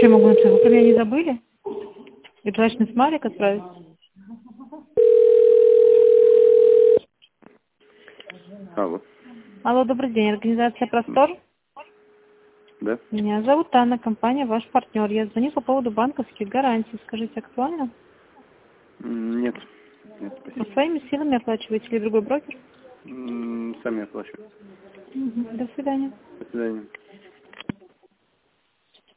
я могу написать? Вы про меня не забыли? И плачный смайлик отправить? Алло. Алло, добрый день. Организация «Простор». Да? Меня зовут Анна, компания «Ваш партнер». Я звоню по поводу банковских гарантий. Скажите, актуально? Нет. Нет, Вы спасибо. своими силами оплачиваете или другой брокер? Сами оплачиваю. До свидания. До свидания.